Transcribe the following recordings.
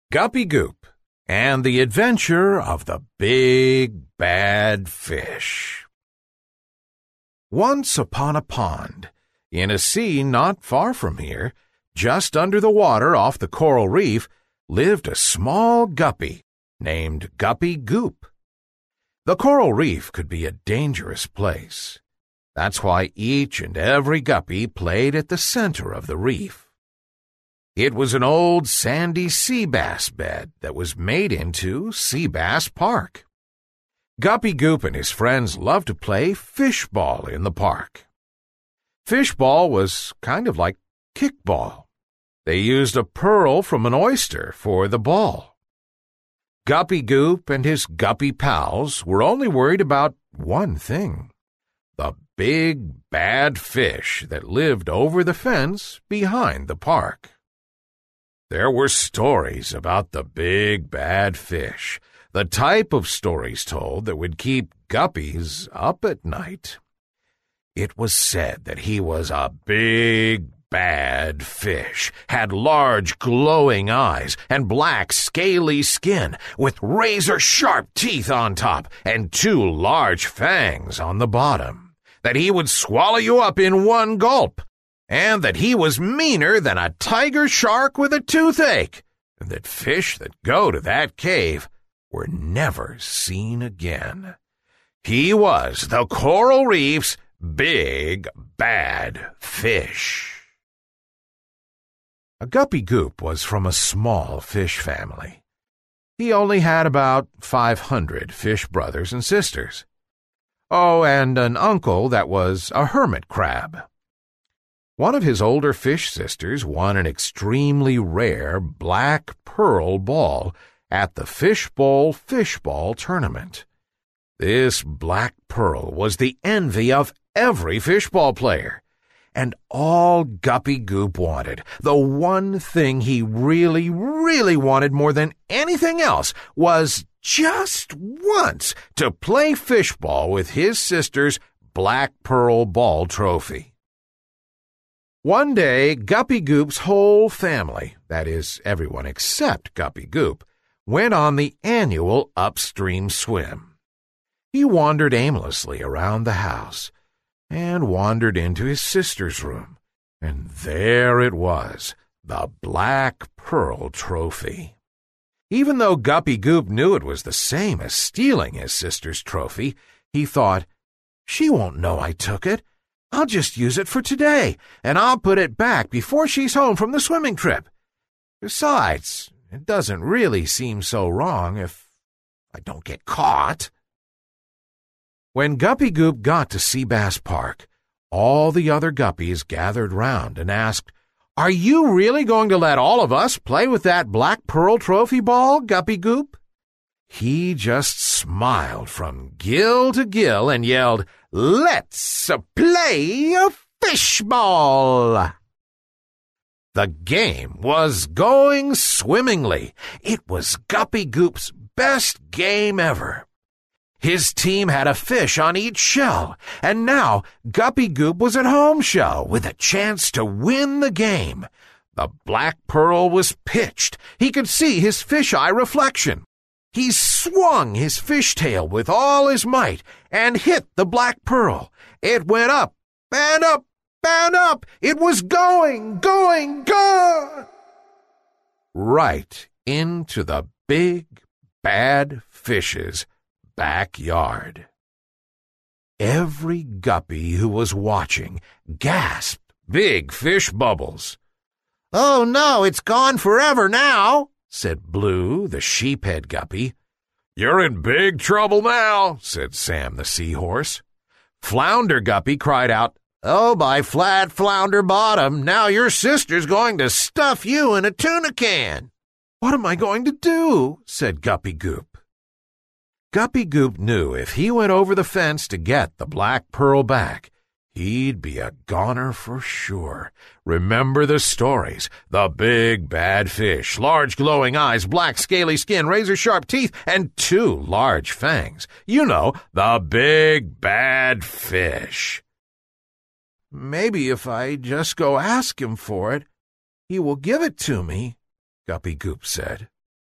Guppy Goop and the Adventure of the Big Bad Fish. Once upon a pond, in a sea not far from here, just under the water off the coral reef, lived a small guppy named Guppy Goop. The coral reef could be a dangerous place. That's why each and every guppy played at the center of the reef. It was an old sandy sea bass bed that was made into Sea Bass Park. Guppy Goop and his friends loved to play fishball in the park. Fishball was kind of like kickball. They used a pearl from an oyster for the ball. Guppy Goop and his guppy pals were only worried about one thing: the big bad fish that lived over the fence behind the park. There were stories about the big bad fish, the type of stories told that would keep guppies up at night. It was said that he was a big bad fish, had large glowing eyes and black scaly skin with razor-sharp teeth on top and 2 large fangs on the bottom, that he would swallow you up in one gulp, and that he was meaner than a tiger shark with a toothache, and that fish that go to that cave were never seen again. He was the coral reef's big bad fish. A Guppy Goop was from a small fish family. He only had about 500 fish brothers and sisters. Oh, and an uncle that was a hermit crab. One of his older fish sisters won an extremely rare black pearl ball at the Fishbowl Fishball Tournament. This black pearl was the envy of every fishball player, and all Guppy Goop wanted, the one thing he really, really wanted more than anything else, was just once to play fishball with his sister's black pearl ball trophy. One day, Guppy Goop's whole family, that is, everyone except Guppy Goop, went on the annual upstream swim. He wandered aimlessly around the house and wandered into his sister's room, and there it was, the black pearl trophy. Even though Guppy Goop knew it was the same as stealing his sister's trophy, he thought, "She won't know I took it. I'll just use it for today, and I'll put it back before she's home from the swimming trip. Besides, it doesn't really seem so wrong if I don't get caught." When Guppy Goop got to Sea Bass Park, all the other guppies gathered round and asked, "Are you really going to let all of us play with that black pearl trophy ball, Guppy Goop?" He just smiled from gill to gill and yelled, "Let's play a fishball!" The game was going swimmingly. It was Guppy Goop's best game ever. His team had a fish on each shell, and now Guppy Goop was at home shell with a chance to win the game. The black pearl was pitched. He could see his fish-eye reflection. He swung his fishtail with all his might and hit the black pearl. It went up and up and up. It was going right into the big bad fish's backyard. Every guppy who was watching gasped big fish bubbles. "Oh no, it's gone forever now," said Blue, the sheephead guppy. "You're in big trouble now," said Sam the seahorse. Flounder Guppy cried out, "Oh, by flat flounder bottom, now your sister's going to stuff you in a tuna can." "What am I going to do?" said Guppy Goop. Guppy Goop knew if he went over the fence to get the black pearl back, he'd be a goner for sure. Remember the stories. The big bad fish, large glowing eyes, black scaly skin, razor-sharp teeth, and 2 large fangs. You know, the big bad fish. "Maybe if I just go ask him for it, he will give it to me," Guppy Goop said.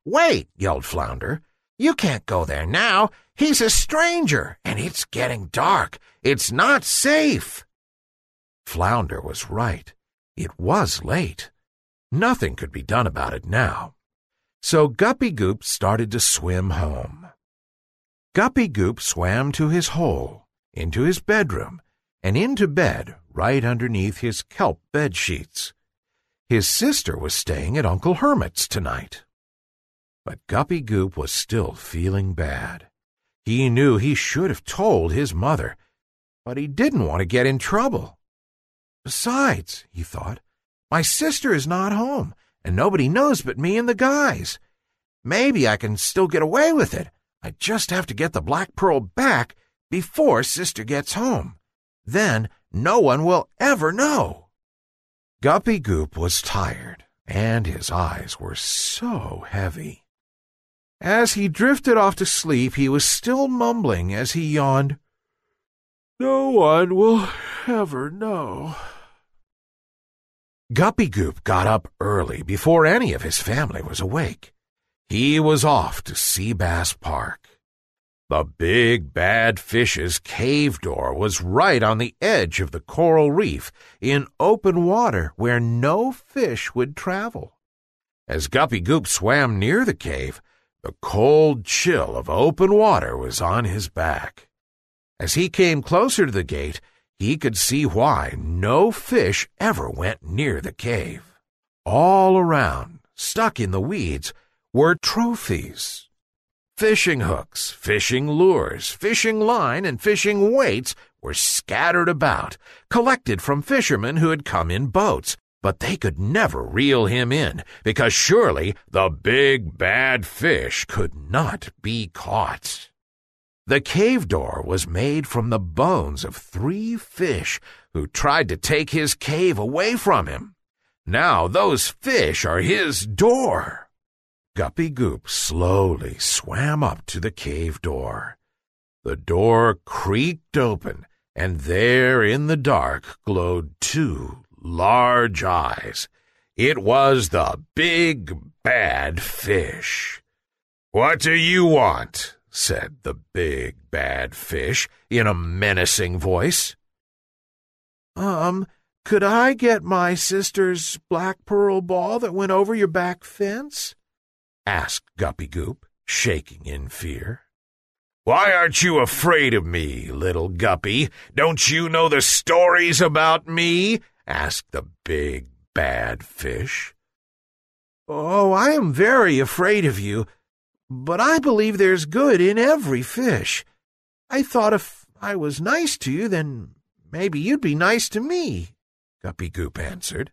"Wait," yelled Flounder. "You can't go there now. He's a stranger, and it's getting dark. It's not safe." Flounder was right. It was late. Nothing could be done about it now. So Guppy Goop started to swim home. Guppy Goop swam to his hole, into his bedroom, and into bed right underneath his kelp bed sheets. His sister was staying at Uncle Hermit's tonight. But Guppy Goop was still feeling bad. He knew he should have told his mother, but he didn't want to get in trouble. Besides, he thought, my sister is not home, and nobody knows but me and the guys. Maybe I can still get away with it. I just have to get the Black Pearl back before Sister gets home. Then no one will ever know. Guppy Goop was tired, and his eyes were so heavy. As he drifted off to sleep, he was still mumbling as he yawned, "No one will ever know." Guppy Goop got up early before any of his family was awake. He was off to Sea Bass Park. The Big Bad Fish's cave door was right on the edge of the coral reef in open water where no fish would travel. As Guppy Goop swam near the cave, the cold chill of open water was on his back. As he came closer to the gate, he could see why no fish ever went near the cave. All around, stuck in the weeds, were trophies. Fishing hooks, fishing lures, fishing line, and fishing weights were scattered about, collected from fishermen who had come in boats, but they could never reel him in, because surely the Big Bad Fish could not be caught. The cave door was made from the bones of 3 fish who tried to take his cave away from him. Now those fish are his door. Guppy Goop slowly swam up to the cave door. The door creaked open, and there in the dark glowed 2 large eyes. It was the Big Bad Fish. "What do you want?" said the Big Bad Fish in a menacing voice. Could I get my sister's Black Pearl ball that went over your back fence?" asked Guppy Goop, shaking in fear. "Why aren't you afraid of me, little Guppy? Don't you know the stories about me?" asked the Big Bad Fish. "Oh, I am very afraid of you, but I believe there's good in every fish. I thought if I was nice to you, then maybe you'd be nice to me," Guppy Goop answered.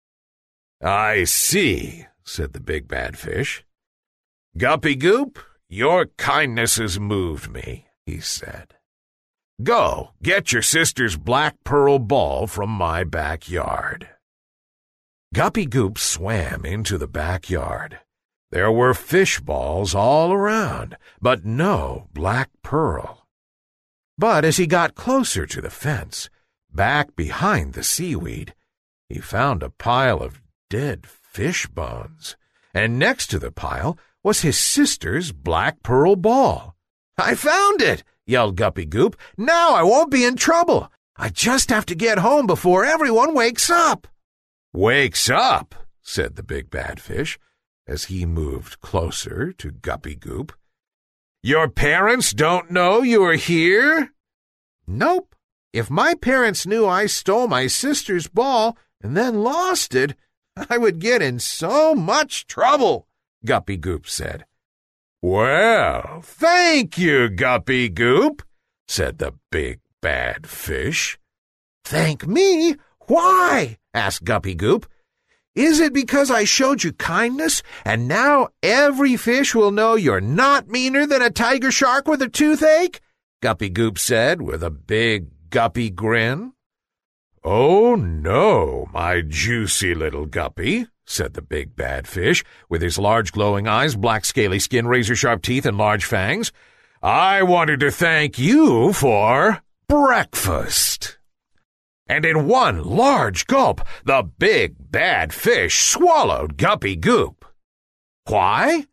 "I see," said the Big Bad Fish. "Guppy Goop, your kindness has moved me," he said. "Go, get your sister's Black Pearl ball from my backyard." Guppy Goop swam into the backyard. There were fish balls all around, but no Black Pearl. But as he got closer to the fence, back behind the seaweed, he found a pile of dead fish bones, and next to the pile was his sister's Black Pearl ball. "I found it!" yelled Guppy Goop. "Now I won't be in trouble. I just have to get home before everyone wakes up." "Wakes up?" said the Big Bad Fish, as he moved closer to Guppy Goop. "Your parents don't know you are here?" "Nope. If my parents knew I stole my sister's ball and then lost it, I would get in so much trouble," Guppy Goop said. "Well, thank you, Guppy Goop," said the Big Bad Fish. "Thank me? Why?" asked Guppy Goop. "Is it because I showed you kindness, and now every fish will know you're not meaner than a tiger shark with a toothache?" Guppy Goop said with a big guppy grin. "Oh, no, my juicy little Guppy," said the Big Bad Fish, with his large glowing eyes, black scaly skin, razor-sharp teeth, and large fangs. "I wanted to thank you for breakfast." And in one large gulp, the Big Bad Fish swallowed Guppy Goop. Why?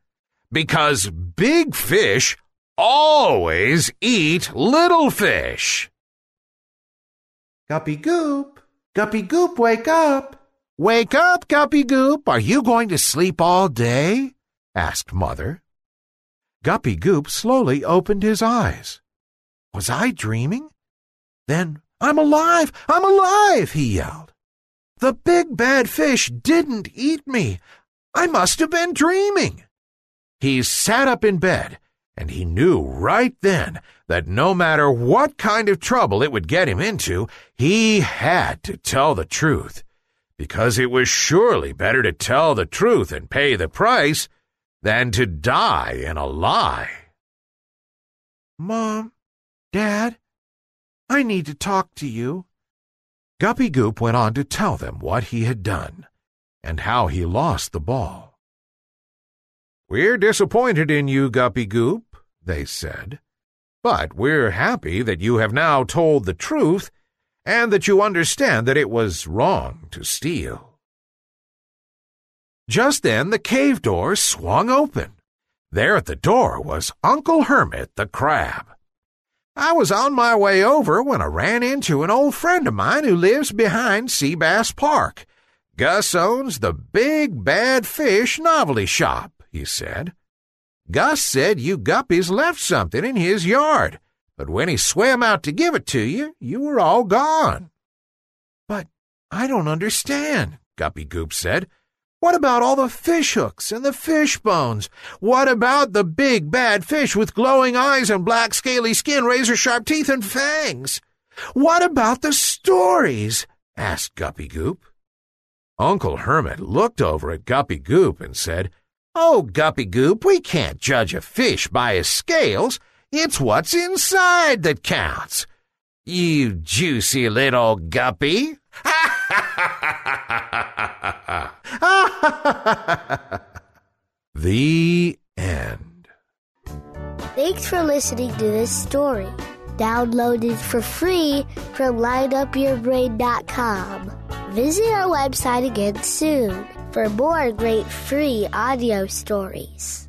because big fish always eat little fish. Guppy Goop, wake up. Wake up, Guppy Goop. Are you going to sleep all day? Asked Mother. Guppy Goop slowly opened his eyes. Was I dreaming? Then, I'm alive! I'm alive! He yelled. The big bad fish didn't eat me. I must have been dreaming. He sat up in bed, and he knew right then that no matter what kind of trouble it would get him into, he had to tell the truth, because it was surely better to tell the truth and pay the price than to die in a lie. Mom, Dad, I need to talk to you. Guppy Goop went on to tell them what he had done and how he lost the ball. We're disappointed in you, Guppy Goop, they said, but we're happy that you have now told the truth and that you understand that it was wrong to steal. Just then the cave door swung open. There at the door was Uncle Hermit the Crab. I was on my way over when I ran into an old friend of mine who lives behind Seabass Park. Gus owns the Big Bad Fish Novelty Shop, he said. Gus said you guppies left something in his yard, but when he swam out to give it to you, you were all gone. But I don't understand, Guppy Goop said. What about all the fish hooks and the fish bones? What about the big bad fish with glowing eyes and black scaly skin, razor-sharp teeth and fangs? What about the stories? Asked Guppy Goop. Uncle Hermit looked over at Guppy Goop and said, Oh, Guppy Goop, we can't judge a fish by his scales. It's what's inside that counts. You juicy little guppy. The end. Thanks for listening to this story. Download it for free from lineupyourbrain.com. Visit our website again soon for more great free audio stories.